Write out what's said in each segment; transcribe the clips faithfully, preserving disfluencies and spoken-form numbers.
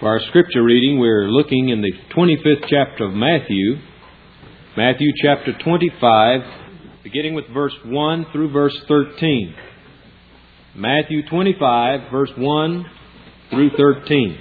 For our Scripture reading, we're looking in the twenty-fifth chapter of Matthew, Matthew chapter twenty-five, beginning with verse one through verse thirteen. Matthew twenty-five, verse one through thirteen.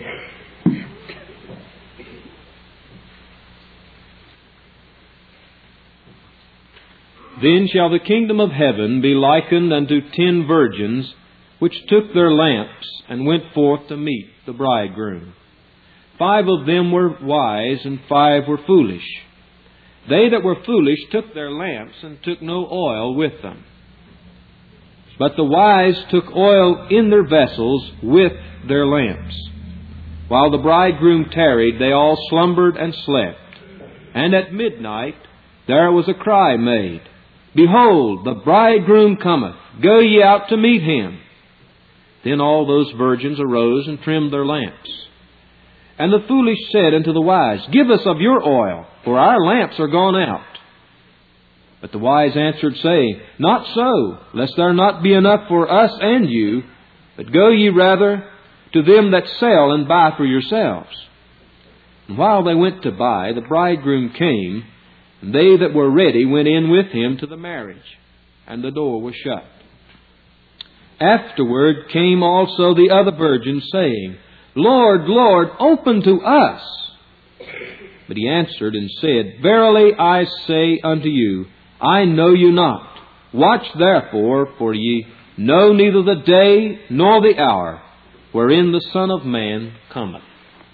Then shall the kingdom of heaven be likened unto ten virgins, which took their lamps and went forth to meet the bridegroom. Five of them were wise, and five were foolish. They that were foolish took their lamps, and took no oil with them. But the wise took oil in their vessels with their lamps. While the bridegroom tarried, they all slumbered and slept. And at midnight there was a cry made, Behold, the bridegroom cometh, go ye out to meet him. Then all those virgins arose and trimmed their lamps. And the foolish said unto the wise, Give us of your oil, for our lamps are gone out. But the wise answered, saying, Not so, lest there not be enough for us and you, but go ye rather to them that sell and buy for yourselves. And while they went to buy, the bridegroom came, and they that were ready went in with him to the marriage, and the door was shut. Afterward came also the other virgins, saying, Lord, Lord, open to us. But he answered and said, Verily I say unto you, I know you not. Watch therefore, for ye know neither the day nor the hour wherein the Son of Man cometh.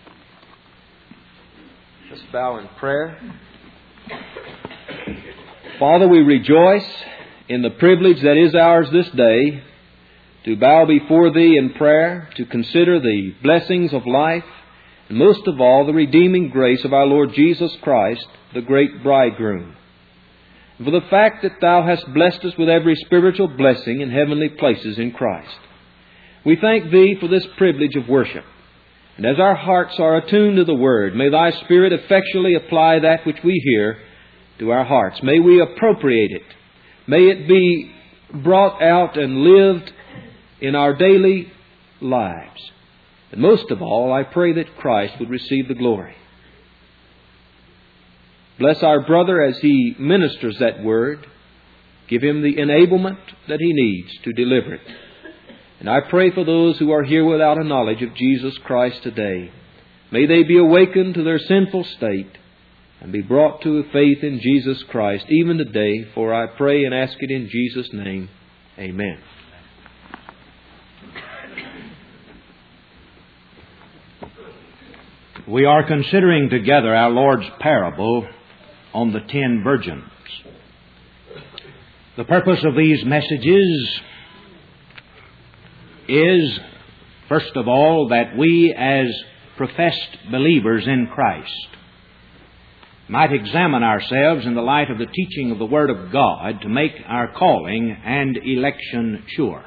Let's bow in prayer. Father, we rejoice in the privilege that is ours this day to bow before Thee in prayer, to consider the blessings of life, and most of all, the redeeming grace of our Lord Jesus Christ, the great bridegroom. And for the fact that Thou hast blessed us with every spiritual blessing in heavenly places in Christ. We thank Thee for this privilege of worship. And as our hearts are attuned to the Word, may Thy Spirit effectually apply that which we hear to our hearts. May we appropriate it. May it be brought out and lived in our daily lives. And most of all, I pray that Christ would receive the glory. Bless our brother as he ministers that word. Give him the enablement that he needs to deliver it. And I pray for those who are here without a knowledge of Jesus Christ today. May they be awakened to their sinful state and be brought to faith in Jesus Christ even today. For I pray and ask it in Jesus' name. Amen. We are considering together our Lord's parable on the ten virgins. The purpose of these messages is, first of all, that we as professed believers in Christ might examine ourselves in the light of the teaching of the Word of God to make our calling and election sure.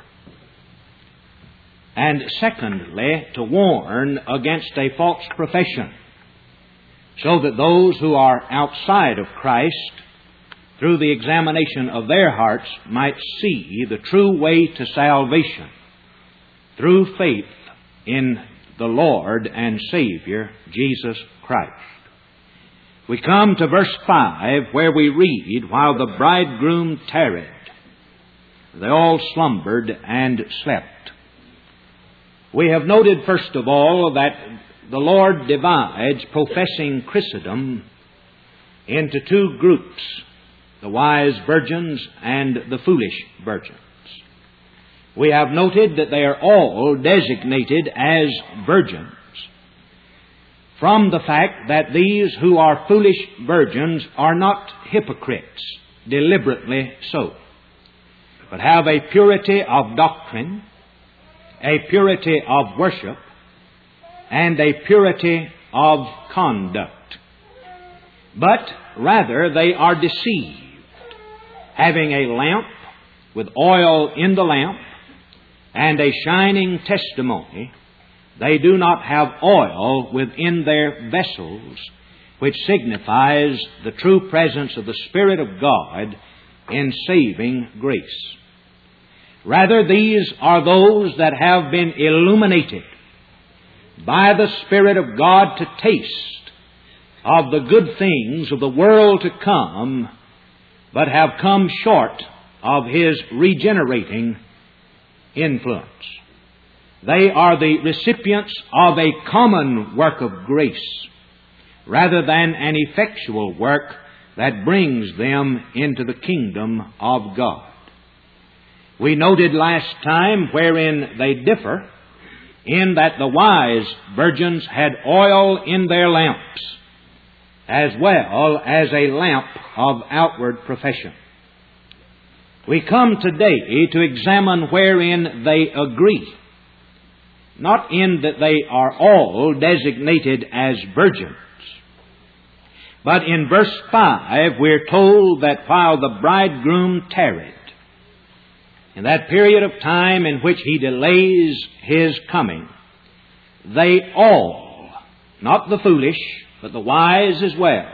And secondly, to warn against a false profession, so that those who are outside of Christ, through the examination of their hearts, might see the true way to salvation through faith in the Lord and Savior, Jesus Christ. We come to verse five, where we read, While the bridegroom tarried, they all slumbered and slept. We have noted, first of all, that the Lord divides professing Christendom into two groups, the wise virgins and the foolish virgins. We have noted that they are all designated as virgins from the fact that these who are foolish virgins are not hypocrites, deliberately so, but have a purity of doctrine, a purity of worship, and a purity of conduct. But rather they are deceived, having a lamp with oil in the lamp and a shining testimony. They do not have oil within their vessels, which signifies the true presence of the Spirit of God in saving grace. Rather, these are those that have been illuminated by the Spirit of God to taste of the good things of the world to come, but have come short of His regenerating influence. They are the recipients of a common work of grace, rather than an effectual work that brings them into the kingdom of God. We noted last time wherein they differ, in that the wise virgins had oil in their lamps, as well as a lamp of outward profession. We come today to examine wherein they agree, not in that they are all designated as virgins, but in verse five we're told that while the bridegroom tarried, in that period of time in which he delays his coming, they all, not the foolish, but the wise as well,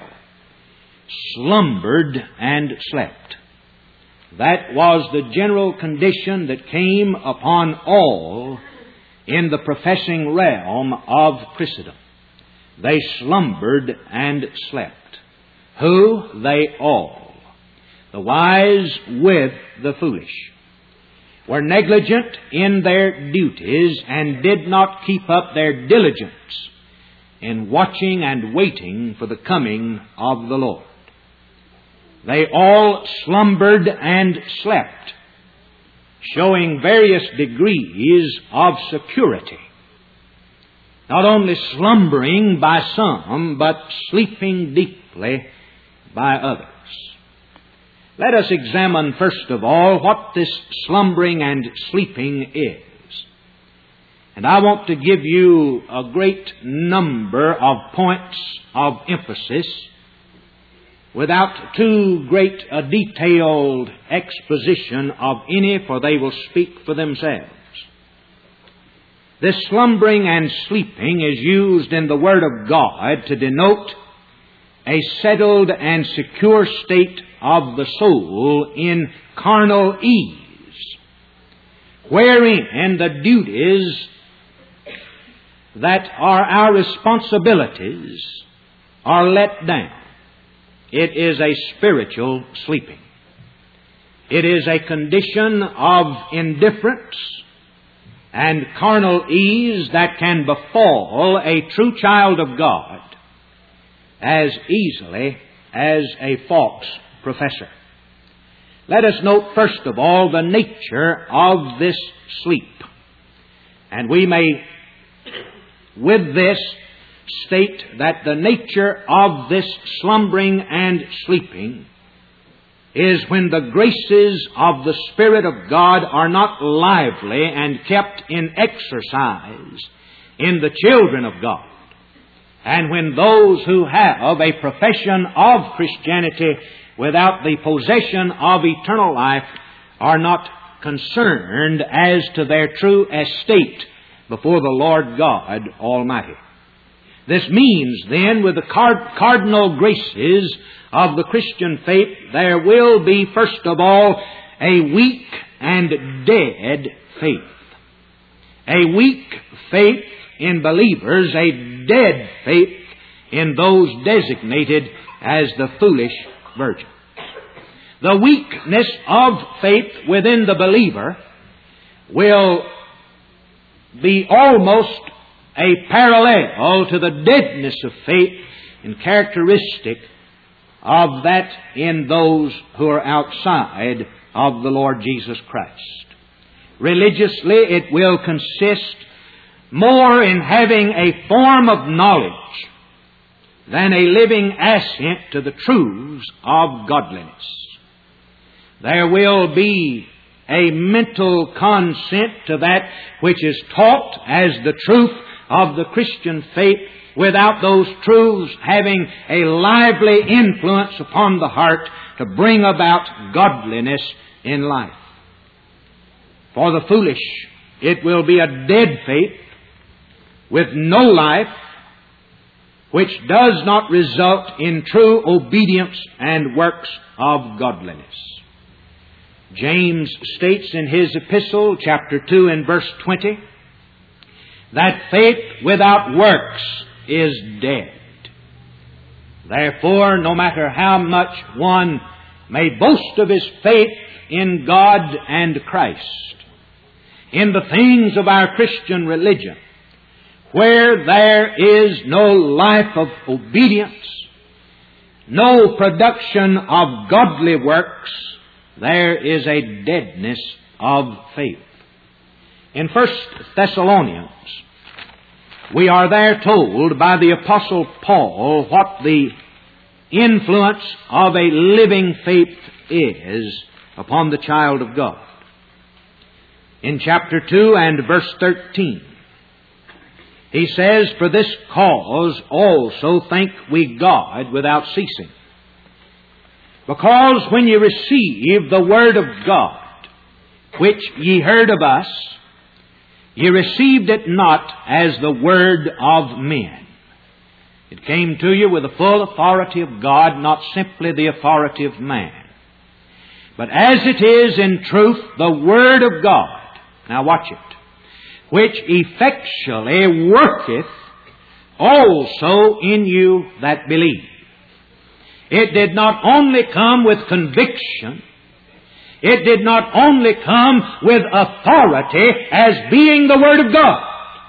slumbered and slept. That was the general condition that came upon all in the professing realm of Christendom. They slumbered and slept. Who? They all. The wise with the foolish were negligent in their duties and did not keep up their diligence in watching and waiting for the coming of the Lord. They all slumbered and slept, showing various degrees of security. Not only slumbering by some, but sleeping deeply by others. Let us examine first of all what this slumbering and sleeping is. And I want to give you a great number of points of emphasis without too great a detailed exposition of any, for they will speak for themselves. This slumbering and sleeping is used in the Word of God to denote a settled and secure state of the soul in carnal ease, wherein the duties that are our responsibilities are let down. It is a spiritual sleeping. It is a condition of indifference and carnal ease that can befall a true child of God as easily as a false professor. Let us note first of all the nature of this sleep. And we may, with this, state that the nature of this slumbering and sleeping is when the graces of the Spirit of God are not lively and kept in exercise in the children of God, and when those who have a profession of Christianity without the possession of eternal life are not concerned as to their true estate before the Lord God Almighty. This means, then, with the card- cardinal graces of the Christian faith, there will be, first of all, a weak and dead faith. A weak faith in believers, a dead faith in those designated as the foolish virgin. The weakness of faith within the believer will be almost a parallel to the deadness of faith and characteristic of that in those who are outside of the Lord Jesus Christ. Religiously, it will consist more in having a form of knowledge than a living assent to the truths of godliness. There will be a mental consent to that which is taught as the truth of the Christian faith, without those truths having a lively influence upon the heart to bring about godliness in life. For the foolish, it will be a dead faith with no life, which does not result in true obedience and works of godliness. James states in his epistle, chapter two and verse twenty, that faith without works is dead. Therefore, no matter how much one may boast of his faith in God and Christ, in the things of our Christian religion, where there is no life of obedience, no production of godly works, there is a deadness of faith. In First Thessalonians, we are there told by the Apostle Paul what the influence of a living faith is upon the child of God. In chapter two and verse thirteen, he says, "For this cause also thank we God without ceasing, because when ye received the word of God, which ye heard of us, ye received it not as the word of men." It came to you with the full authority of God, not simply the authority of man, but as it is in truth the word of God. Now watch it. "Which effectually worketh also in you that believe." It did not only come with conviction, it did not only come with authority as being the Word of God.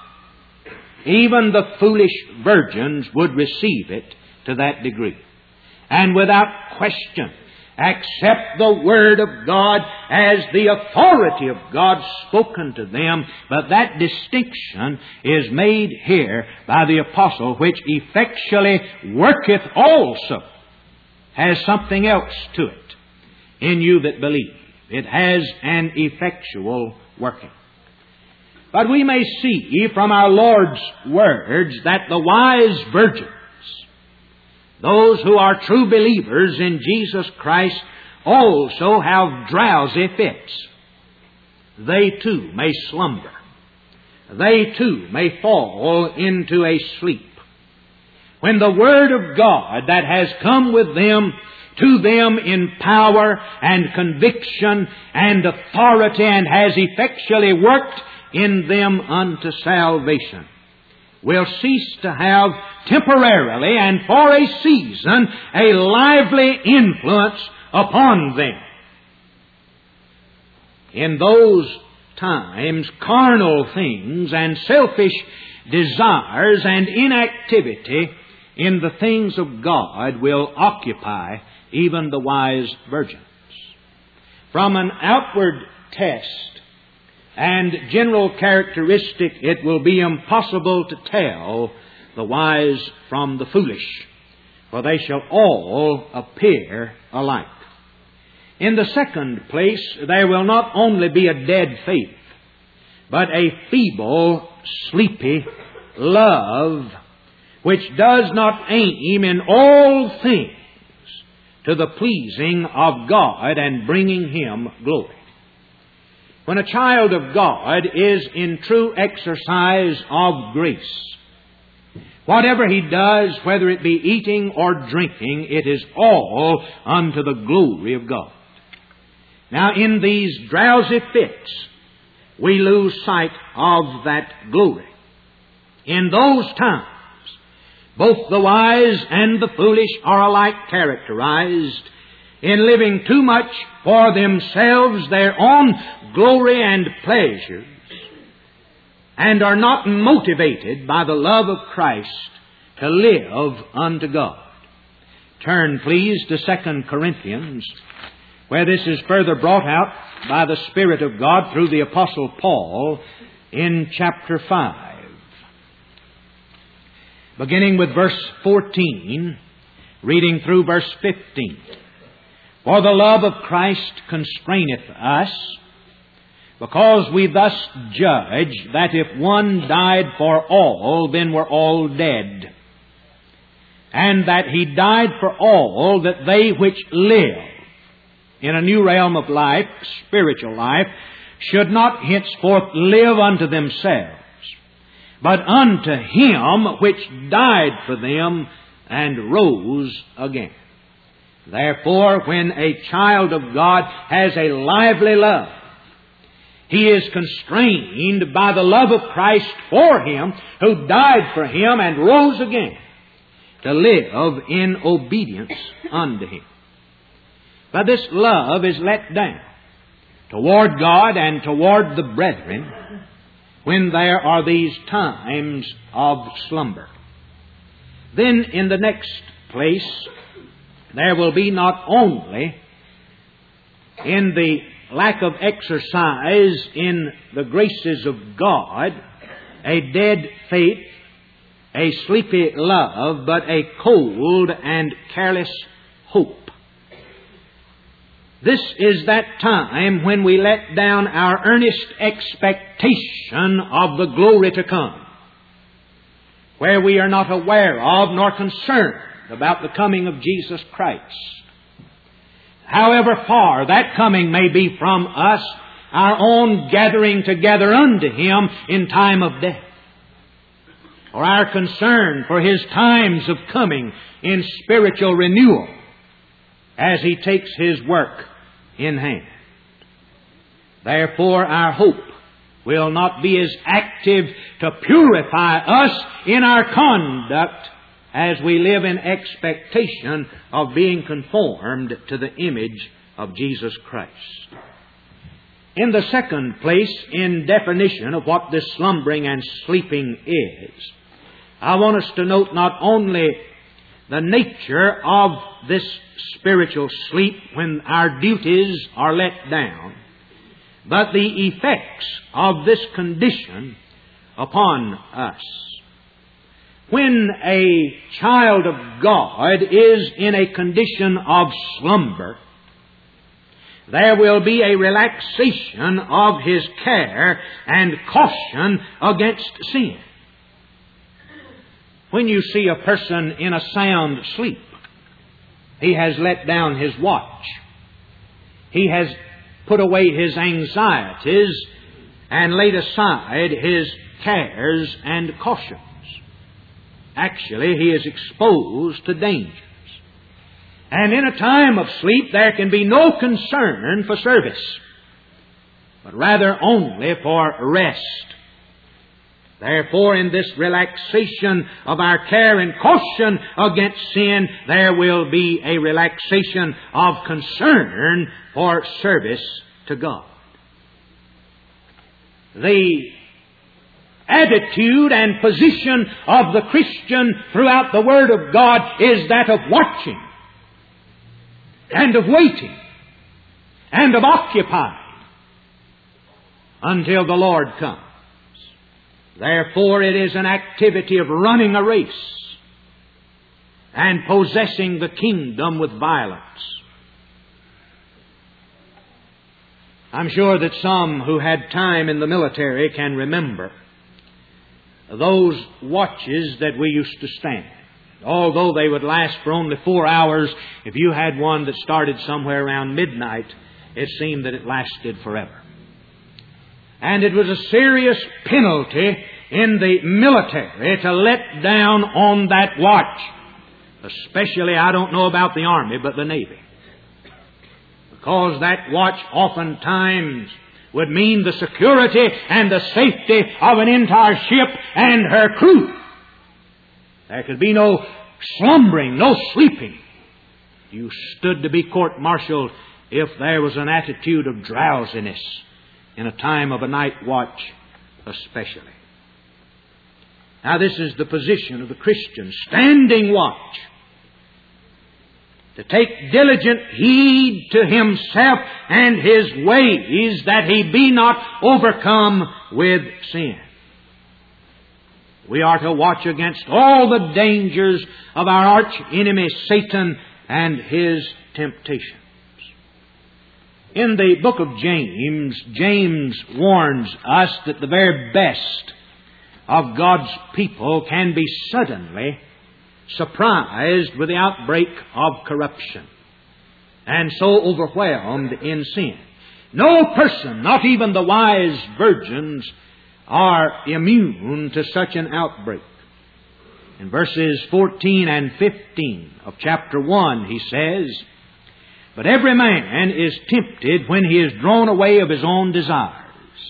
Even the foolish virgins would receive it to that degree, and without question accept the Word of God as the authority of God spoken to them. But that distinction is made here by the Apostle, "which effectually worketh also," has something else to it in you that believe. It has an effectual working. But we may see from our Lord's words that the wise virgins, those who are true believers in Jesus Christ, also have drowsy fits. They too may slumber. They too may fall into a sleep, when the Word of God that has come with them, to them in power and conviction and authority, and has effectually worked in them unto salvation, will cease to have temporarily and for a season a lively influence upon them. In those times, carnal things and selfish desires and inactivity in the things of God will occupy even the wise virgins. From an outward test and general characteristic, it will be impossible to tell the wise from the foolish, for they shall all appear alike. In the second place, there will not only be a dead faith, but a feeble, sleepy love, which does not aim in all things to the pleasing of God and bringing Him glory. When a child of God is in true exercise of grace, whatever he does, whether it be eating or drinking, it is all unto the glory of God. Now, in these drowsy fits, we lose sight of that glory. In those times, both the wise and the foolish are alike characterized in living too much for themselves, their own glory and pleasures, and are not motivated by the love of Christ to live unto God. Turn, please, to Second Corinthians, where this is further brought out by the Spirit of God through the Apostle Paul in chapter five. Beginning with verse fourteen, reading through verse fifteen. "For the love of Christ constraineth us, because we thus judge that if one died for all, then were all dead. And that He died for all, that they which live in a new realm of life, spiritual life, should not henceforth live unto themselves, but unto Him which died for them and rose again." Therefore, when a child of God has a lively love, He is constrained by the love of Christ for him, who died for him and rose again, to live in obedience unto him. But this love is let down toward God and toward the brethren when there are these times of slumber. Then in the next place, there will be not only in the lack of exercise in the graces of God a dead faith, a sleepy love, but a cold and careless hope. This is that time when we let down our earnest expectation of the glory to come, where we are not aware of nor concerned about the coming of Jesus Christ. However far that coming may be from us, our own gathering together unto Him in time of death, or our concern for His times of coming in spiritual renewal as He takes His work in hand. Therefore, our hope will not be as active to purify us in our conduct as we live in expectation of being conformed to the image of Jesus Christ. In the second place, in definition of what this slumbering and sleeping is, I want us to note not only the nature of this spiritual sleep when our duties are let down, but the effects of this condition upon us. When a child of God is in a condition of slumber, there will be a relaxation of his care and caution against sin. When you see a person in a sound sleep, he has let down his watch. He has put away his anxieties and laid aside his cares and cautions. Actually, he is exposed to dangers. And in a time of sleep, there can be no concern for service, but rather only for rest. Therefore, in this relaxation of our care and caution against sin, there will be a relaxation of concern for service to God. The attitude and position of the Christian throughout the Word of God is that of watching and of waiting and of occupying until the Lord comes. Therefore, it is an activity of running a race and possessing the kingdom with violence. I'm sure that some who had time in the military can remember those watches that we used to stand. Although they would last for only four hours, if you had one that started somewhere around midnight, it seemed that it lasted forever. And it was a serious penalty in the military to let down on that watch. Especially, I don't know about the Army, but the Navy. Because that watch oftentimes would mean the security and the safety of an entire ship and her crew. There could be no slumbering, no sleeping. You stood to be court-martialed if there was an attitude of drowsiness in a time of a night watch especially. Now, this is the position of the Christian, standing watch, to take diligent heed to himself and his ways, that he be not overcome with sin. We are to watch against all the dangers of our arch enemy Satan and his temptations. In the book of James, James warns us that the very best of God's people can be suddenly surprised with the outbreak of corruption and so overwhelmed in sin. No person, not even the wise virgins, are immune to such an outbreak. In verses fourteen and fifteen of chapter one, he says, "But every man is tempted when he is drawn away of his own desires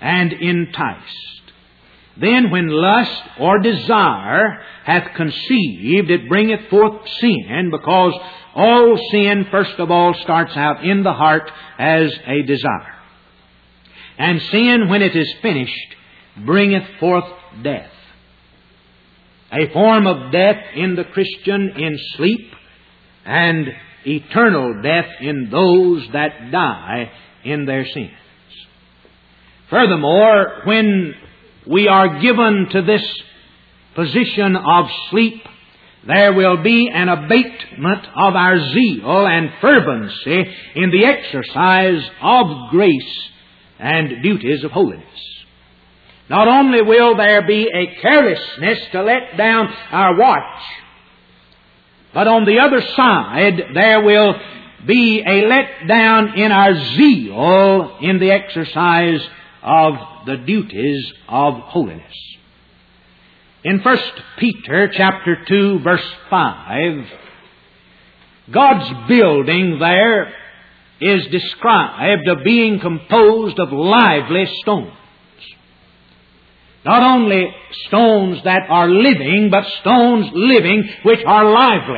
and enticed. Then when lust or desire hath conceived, it bringeth forth sin, because all sin, first of all, starts out in the heart as a desire. And sin, when it is finished, bringeth forth death. A form of death in the Christian in sleep, and eternal death in those that die in their sins. Furthermore, when we are given to this position of sleep, there will be an abatement of our zeal and fervency in the exercise of grace and duties of holiness. Not only will there be a carelessness to let down our watch, but on the other side there will be a letdown in our zeal in the exercise of the duties of holiness. In First Peter chapter two, verse five, God's building there is described as being composed of lively stones. Not only stones that are living, but stones living which are lively,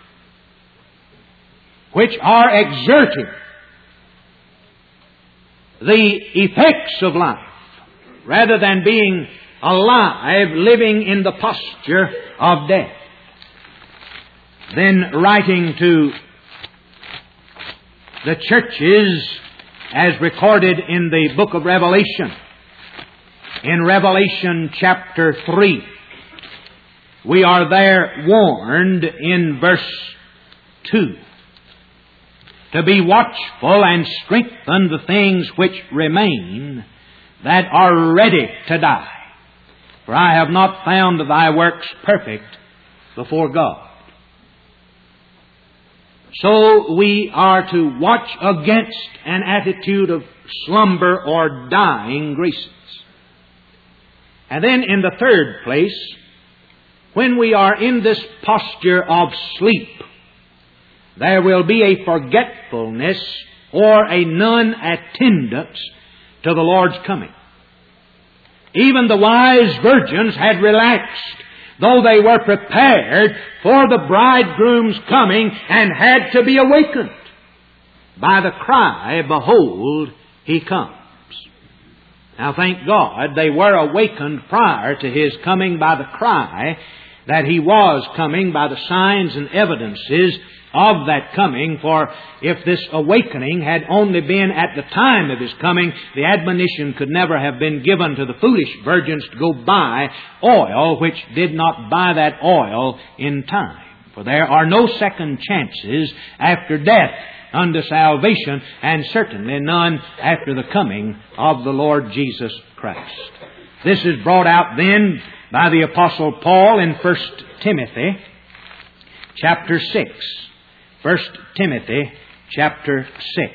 which are exerting the effects of life, rather than being alive, living in the posture of death. Then writing to the churches as recorded in the book of Revelation, in Revelation chapter three, we are there warned in verse two to be watchful and strengthen the things which remain that are ready to die. For I have not found thy works perfect before God. So we are to watch against an attitude of slumber or dying graces. And then in the third place, when we are in this posture of sleep, there will be a forgetfulness or a non-attendance to the Lord's coming. Even the wise virgins had relaxed, though they were prepared for the bridegroom's coming, and had to be awakened by the cry, "Behold, He comes." Now, thank God, they were awakened prior to His coming by the cry that He was coming, by the signs and evidences of that coming. For if this awakening had only been at the time of His coming, the admonition could never have been given to the foolish virgins to go buy oil, which did not buy that oil in time. For there are no second chances after death unto salvation, and certainly none after the coming of the Lord Jesus Christ. This is brought out then by the Apostle Paul in First Timothy chapter six. First Timothy chapter six,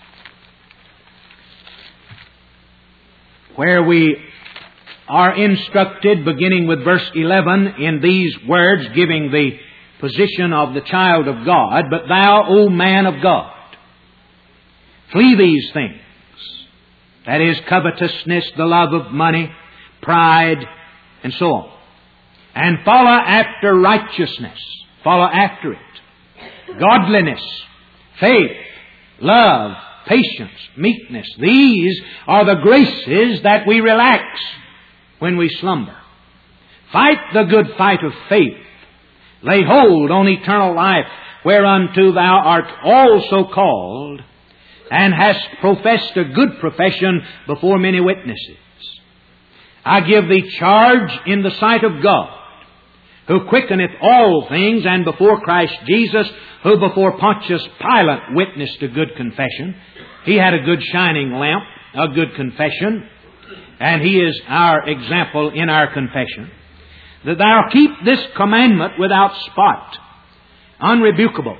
where we are instructed, beginning with verse eleven, in these words, giving the position of the child of God. "But thou, O man of God, flee these things," that is, covetousness, the love of money, pride, and so on, "and follow after righteousness," follow after it, "godliness, faith, love, patience, meekness." These are the graces that we relax when we slumber. "Fight the good fight of faith. Lay hold on eternal life, whereunto thou art also called, and hast professed a good profession before many witnesses. I give thee charge in the sight of God, who quickeneth all things, and before Christ Jesus, who before Pontius Pilate witnessed a good confession." He had a good shining lamp, a good confession, and He is our example in our confession. "That thou keep this commandment without spot, unrebukable,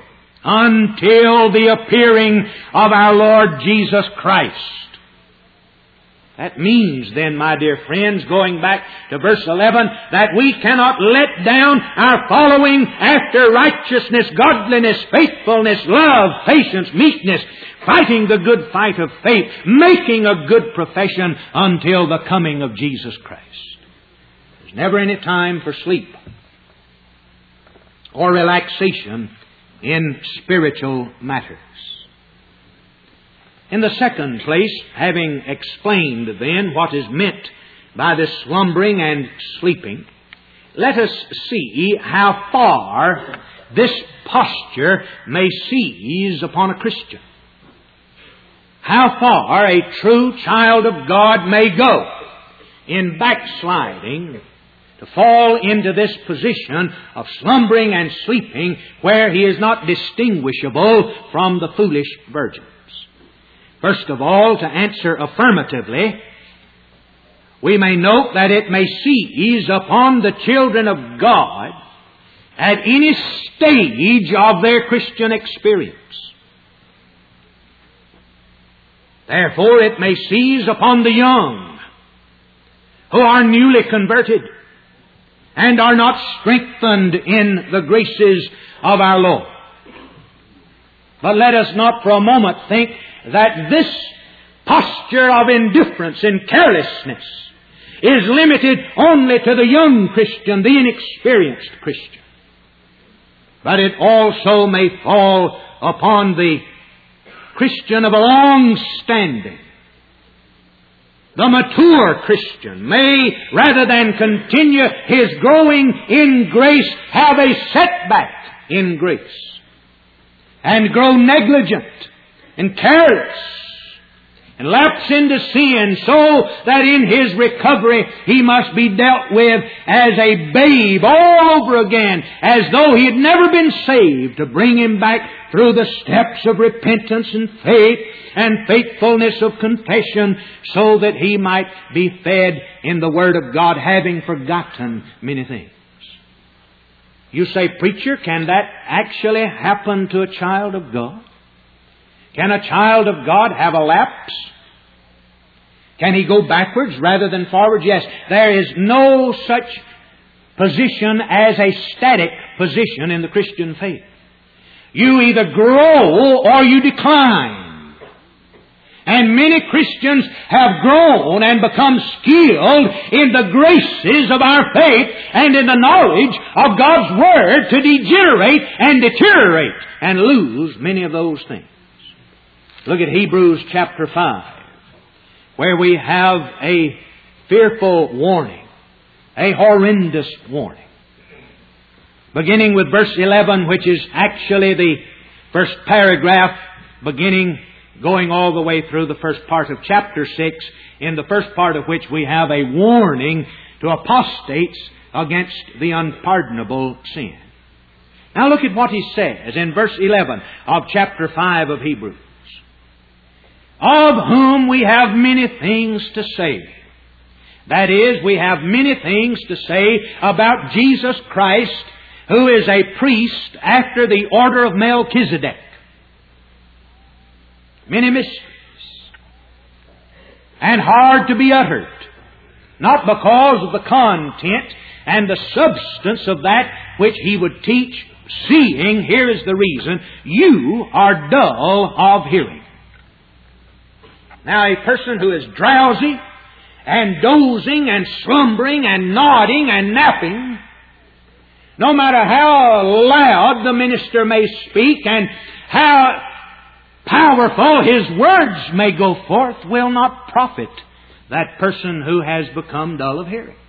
until the appearing of our Lord Jesus Christ, That means then, my dear friends, going back to verse eleven, that we cannot let down our following after righteousness, godliness, faithfulness, love, patience, meekness, fighting the good fight of faith, making a good profession until the coming of Jesus Christ. There's never any time for sleep or relaxation in spiritual matters. In the second place, having explained then what is meant by this slumbering and sleeping, let us see how far this posture may seize upon a Christian. How far a true child of God may go in backsliding to fall into this position of slumbering and sleeping where he is not distinguishable from the foolish virgins. First of all, to answer affirmatively, we may note that it may seize upon the children of God at any stage of their Christian experience. Therefore, it may seize upon the young who are newly converted and are not strengthened in the graces of our Lord. But let us not for a moment think that this posture of indifference and carelessness is limited only to the young Christian, the inexperienced Christian. But it also may fall upon the Christian of a long standing. The mature Christian may, rather than continue his growing in grace, have a setback in grace and grow negligent and careless and lapse into sin, so that in his recovery he must be dealt with as a babe all over again, as though he had never been saved, to bring him back through the steps of repentance and faith and faithfulness of confession, so that he might be fed in the Word of God, having forgotten many things. You say, preacher, can that actually happen to a child of God? Can a child of God have a lapse? Can he go backwards rather than forwards? Yes, there is no such position as a static position in the Christian faith. You either grow or you decline. And many Christians have grown and become skilled in the graces of our faith and in the knowledge of God's Word to degenerate and deteriorate and lose many of those things. Look at Hebrews chapter five, where we have a fearful warning, a horrendous warning. Beginning with verse eleven, which is actually the first paragraph, beginning, going all the way through the first part of chapter six, in the first part of which we have a warning to apostates against the unpardonable sin. Now look at what he says in verse eleven of chapter five of Hebrews. Of whom we have many things to say. That is, we have many things to say about Jesus Christ, who is a priest after the order of Melchizedek. Many mysteries. And hard to be uttered. Not because of the content and the substance of that which he would teach, seeing, here is the reason, you are dull of hearing. Now, a person who is drowsy and dozing and slumbering and nodding and napping, no matter how loud the minister may speak and how powerful his words may go forth, will not profit that person who has become dull of hearing.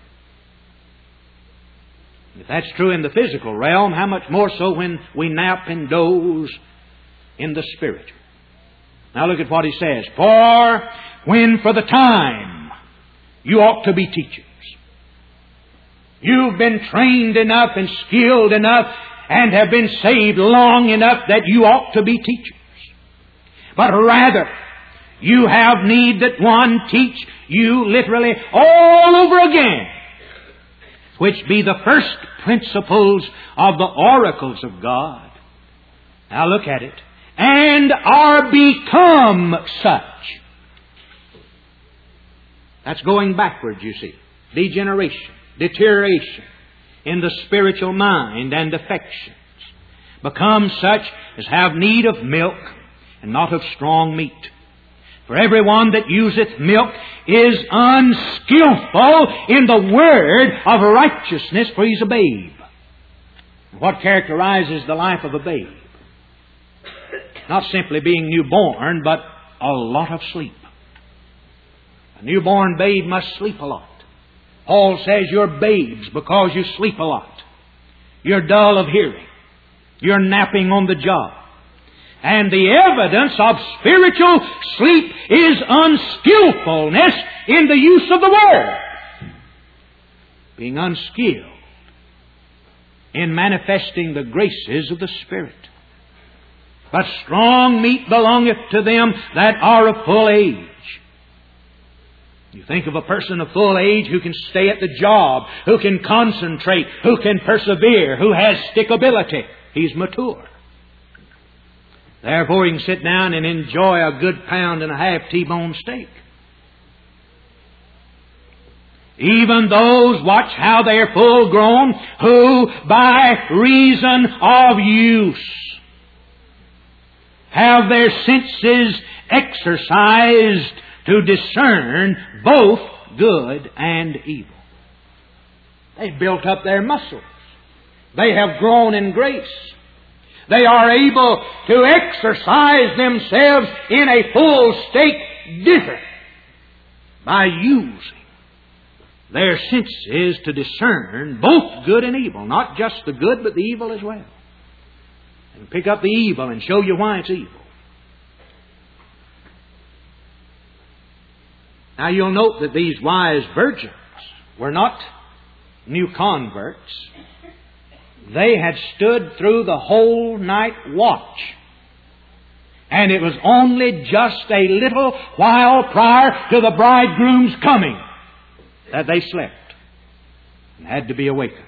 If that's true in the physical realm, how much more so when we nap and doze in the spiritual? Now look at what he says. For when for the time you ought to be teachers. You've been trained enough and skilled enough and have been saved long enough that you ought to be teachers. But rather, you have need that one teach you literally all over again, which be the first principles of the oracles of God. Now look at it. And are become such. That's going backwards, you see. Degeneration, deterioration in the spiritual mind and affections. Become such as have need of milk and not of strong meat. For everyone that useth milk is unskillful in the word of righteousness, for he's a babe. What characterizes the life of a babe? Not simply being newborn, but a lot of sleep. A newborn babe must sleep a lot. Paul says you're babes because you sleep a lot. You're dull of hearing. You're napping on the job. And the evidence of spiritual sleep is unskillfulness in the use of the Word. Being unskilled in manifesting the graces of the Spirit. But strong meat belongeth to them that are of full age. You think of a person of full age who can stay at the job, who can concentrate, who can persevere, who has stickability. He's mature. Therefore, he can sit down and enjoy a good pound and a half T-bone steak. Even those, watch how they are full grown, who by reason of use have their senses exercised to discern both good and evil. They've built up their muscles. They have grown in grace. They are able to exercise themselves in a full state different by using their senses to discern both good and evil. Not just the good, but the evil as well. And pick up the evil and show you why it's evil. Now you'll note that these wise virgins were not new converts. They had stood through the whole night watch. And it was only just a little while prior to the bridegroom's coming that they slept and had to be awakened.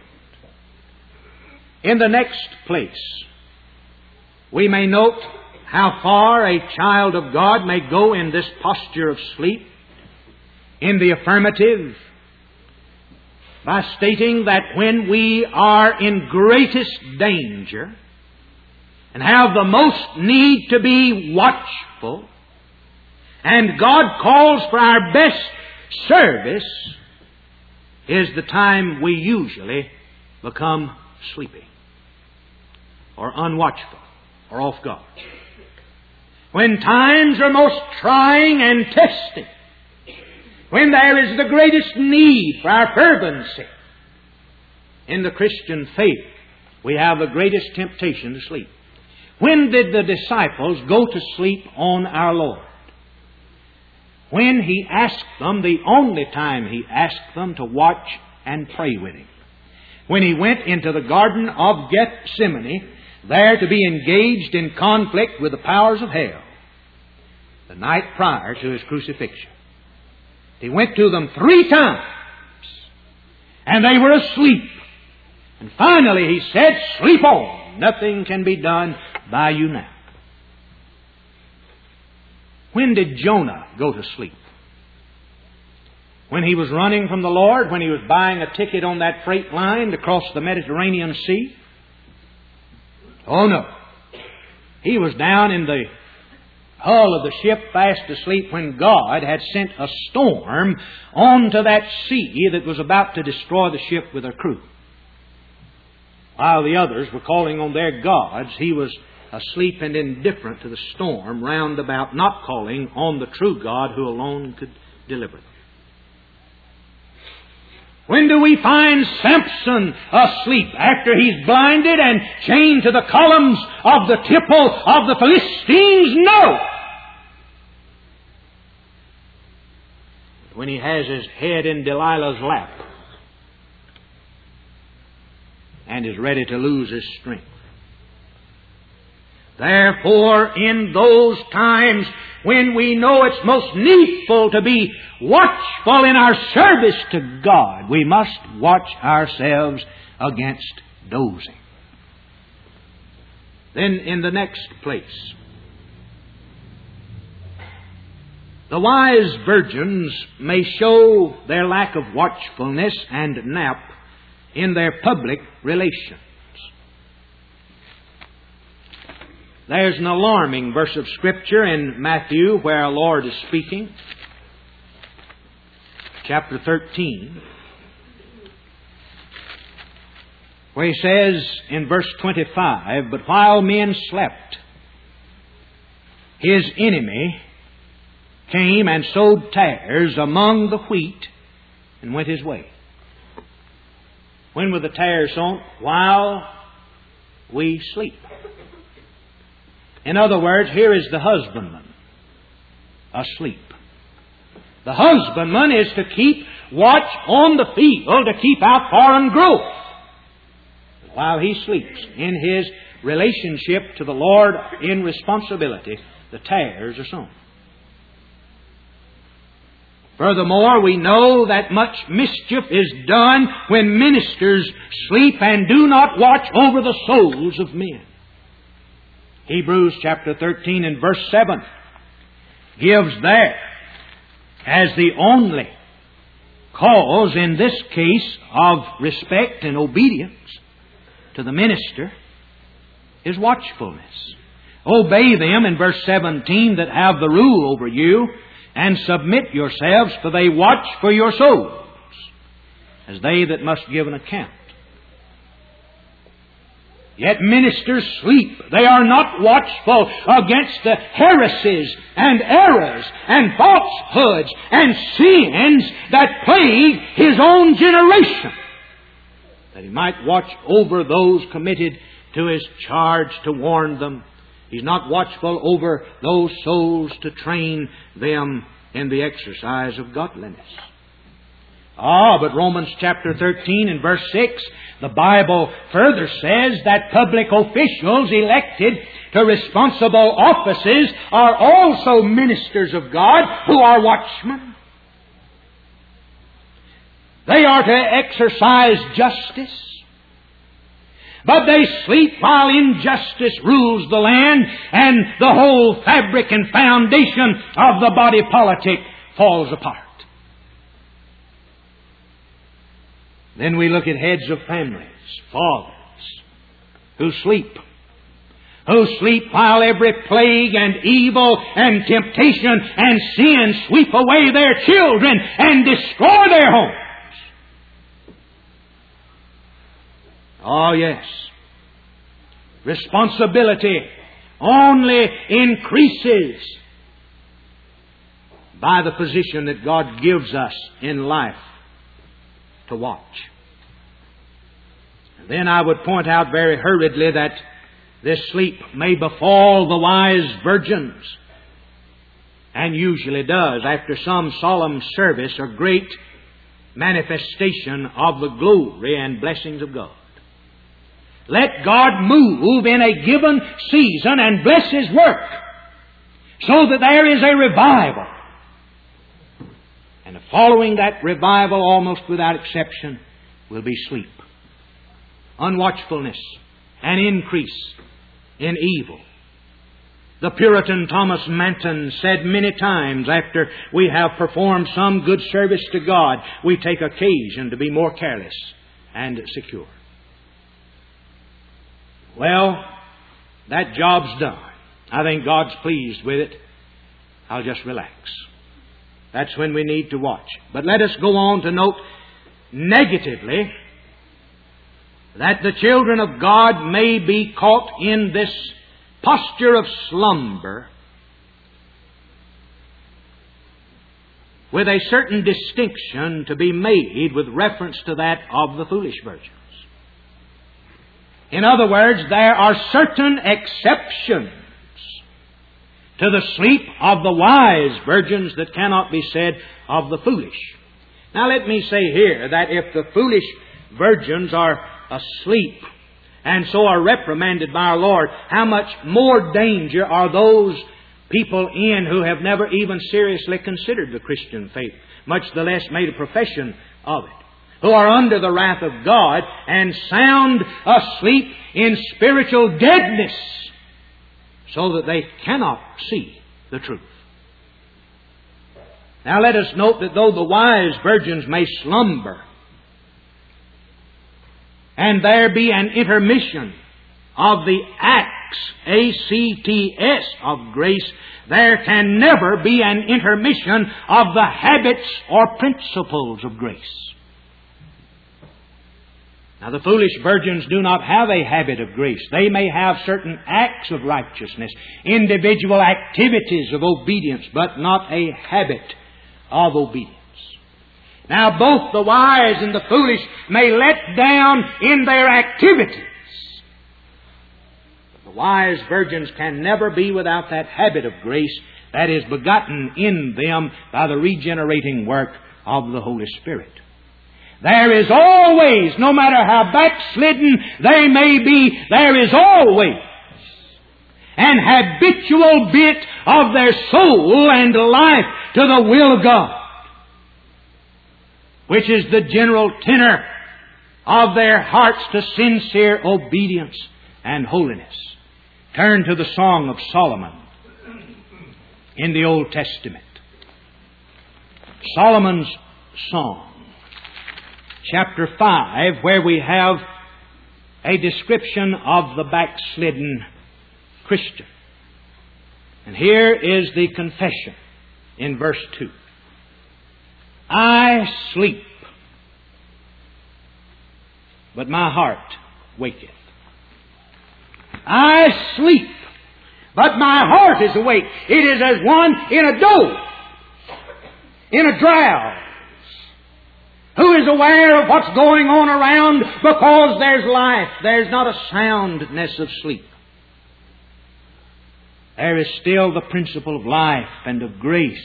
In the next place, we may note how far a child of God may go in this posture of sleep. In the affirmative, by stating that when we are in greatest danger and have the most need to be watchful, and God calls for our best service, is the time we usually become sleepy or unwatchful or off guard. When times are most trying and testing, when there is the greatest need for our fervency in the Christian faith, we have the greatest temptation to sleep. When did the disciples go to sleep on our Lord? When He asked them, the only time He asked them to watch and pray with Him. When He went into the Garden of Gethsemane, there to be engaged in conflict with the powers of hell, the night prior to His crucifixion. He went to them three times, and they were asleep. And finally He said, "Sleep on. Nothing can be done by you now." When did Jonah go to sleep? When he was running from the Lord? When he was buying a ticket on that freight line to cross the Mediterranean Sea? Oh no. He was down in the hull of the ship fast asleep when God had sent a storm onto that sea that was about to destroy the ship with her crew. While the others were calling on their gods, he was asleep and indifferent to the storm round about, not calling on the true God who alone could deliver them. When do we find Samson asleep? After he's blinded and chained to the columns of the temple of the Philistines? No! When he has his head in Delilah's lap and is ready to lose his strength. Therefore, in those times when we know it's most needful to be watchful in our service to God, we must watch ourselves against dozing. Then in the next place, The wise virgins may show their lack of watchfulness and nap in their public relations. There's an alarming verse of Scripture in Matthew where our Lord is speaking. Chapter thirteen. Where He says in verse twenty-five, "But while men slept, His enemy came and sowed tares among the wheat and went his way." When were the tares sown? While we sleep. In other words, here is the husbandman asleep. The husbandman is to keep watch on the field, to keep out foreign growth. While he sleeps in his relationship to the Lord in responsibility, the tares are sown. Furthermore, we know that much mischief is done when ministers sleep and do not watch over the souls of men. Hebrews chapter thirteen and verse seven gives there as the only cause in this case of respect and obedience to the minister is watchfulness. Obey them in verse seventeen that have the rule over you, and submit yourselves, for they watch for your souls, as they that must give an account. Yet ministers sleep. They are not watchful against the heresies and errors and falsehoods and sins that plague his own generation, that he might watch over those committed to his charge to warn them. He's not watchful over those souls to train them in the exercise of godliness. Ah, but Romans chapter thirteen and verse six, the Bible further says that public officials elected to responsible offices are also ministers of God who are watchmen. They are to exercise justice, but they sleep while injustice rules the land and the whole fabric and foundation of the body politic falls apart. Then we look at heads of families, fathers, who sleep. Who sleep while every plague and evil and temptation and sin sweep away their children and destroy their homes. Oh, yes. Responsibility only increases by the position that God gives us in life to watch. And then I would point out very hurriedly that this sleep may befall the wise virgins, and usually does after some solemn service or great manifestation of the glory and blessings of God. Let God move in a given season and bless His work so that there is a revival. And following that revival, almost without exception, will be sleep, unwatchfulness, and increase in evil. The Puritan Thomas Manton said many times after we have performed some good service to God, we take occasion to be more careless and secure. Well, that job's done. I think God's pleased with it. I'll just relax. That's when we need to watch. But let us go on to note negatively that the children of God may be caught in this posture of slumber with a certain distinction to be made with reference to that of the foolish virgins. In other words, there are certain exceptions to the sleep of the wise virgins that cannot be said of the foolish. Now let me say here that if the foolish virgins are asleep and so are reprimanded by our Lord, how much more danger are those people in who have never even seriously considered the Christian faith, much the less made a profession of it, who are under the wrath of God and sound asleep in spiritual deadness so that they cannot see the truth. Now let us note that though the wise virgins may slumber, and there be an intermission of the acts, A C T S, of grace, there can never be an intermission of the habits or principles of grace. Now the foolish virgins do not have a habit of grace. They may have certain acts of righteousness, individual activities of obedience, but not a habit of obedience. Now both the wise and the foolish may let down in their activities. But the wise virgins can never be without that habit of grace that is begotten in them by the regenerating work of the Holy Spirit. There is always, no matter how backslidden they may be, there is always an habitual bit of their soul and life to the will of God, which is the general tenor of their hearts to sincere obedience and holiness. Turn to the Song of Solomon in the Old Testament. Solomon's Song, chapter five, where we have a description of the backslidden Christian. And here is the confession in verse two. I sleep, but my heart waketh. I sleep, but my heart is awake. It is as one in a doze, in a drowse, who is aware of what's going on around because there's life. There's not a soundness of sleep. There is still the principle of life and of grace.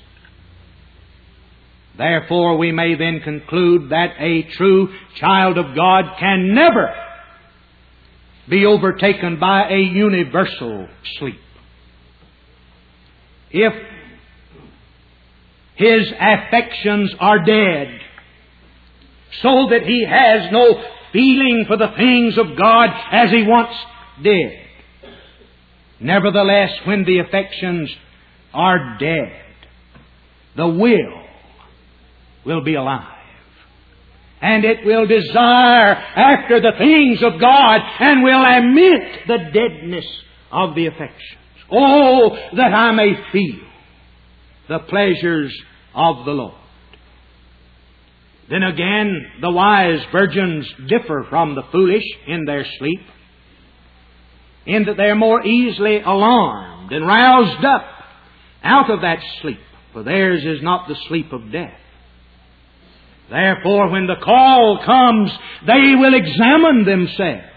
Therefore, we may then conclude that a true child of God can never be overtaken by a universal sleep. If his affections are dead, so that he has no feeling for the things of God as he once did, nevertheless, when the affections are dead, the will will be alive. And it will desire after the things of God and will lament the deadness of the affections. Oh, that I may feel the pleasures of the Lord. Then again, the wise virgins differ from the foolish in their sleep, in that they are more easily alarmed and roused up out of that sleep, for theirs is not the sleep of death. Therefore, when the call comes, they will examine themselves.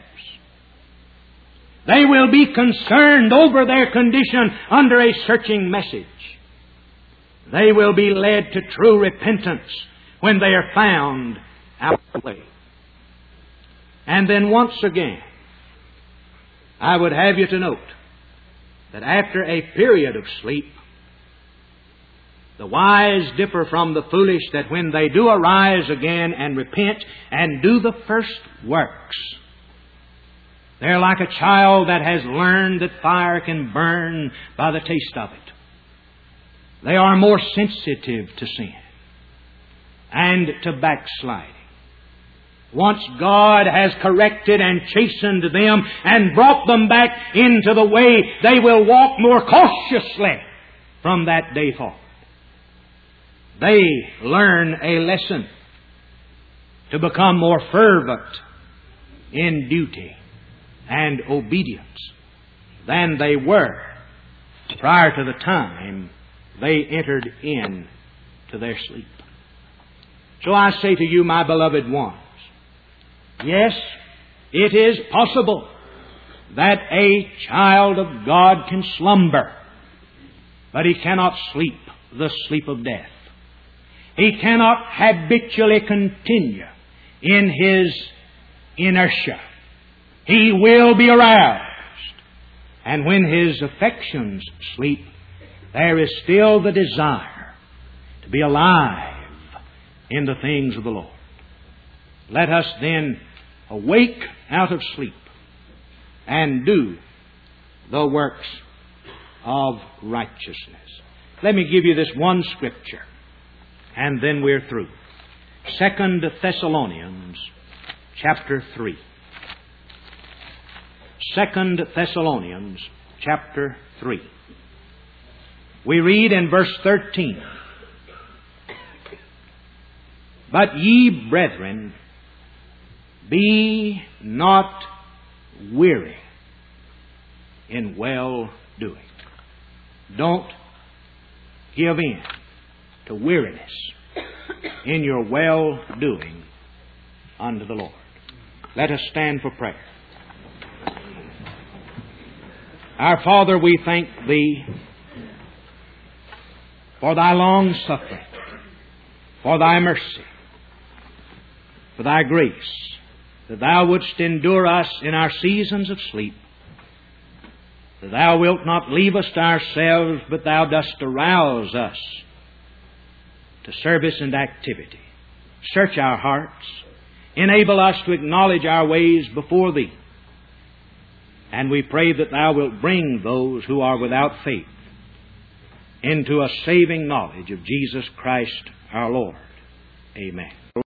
They will be concerned over their condition under a searching message. They will be led to true repentance when they are found out of the way. And then once again, I would have you to note that after a period of sleep, the wise differ from the foolish, that when they do arise again and repent and do the first works, they're like a child that has learned that fire can burn by the taste of it. They are more sensitive to sin and to backsliding. Once God has corrected and chastened them and brought them back into the way, they will walk more cautiously from that day forward. They learn a lesson to become more fervent in duty and obedience than they were prior to the time they entered in to their sleep. So I say to you, my beloved ones, yes, it is possible that a child of God can slumber, but he cannot sleep the sleep of death. He cannot habitually continue in his inertia. He will be aroused. And when his affections sleep, there is still the desire to be alive in the things of the Lord. Let us then awake out of sleep and do the works of righteousness. Let me give you this one scripture and then we're through. Second Thessalonians chapter three. Second Thessalonians chapter three. We read in verse thirteen, "But ye, brethren, be not weary in well-doing." Don't give in to weariness in your well-doing unto the Lord. Let us stand for prayer. Our Father, we thank Thee for Thy long suffering, for Thy mercy, for Thy grace, that Thou wouldst endure us in our seasons of sleep, that Thou wilt not leave us to ourselves, but Thou dost arouse us to service and activity. Search our hearts, enable us to acknowledge our ways before Thee, and we pray that Thou wilt bring those who are without faith into a saving knowledge of Jesus Christ our Lord. Amen.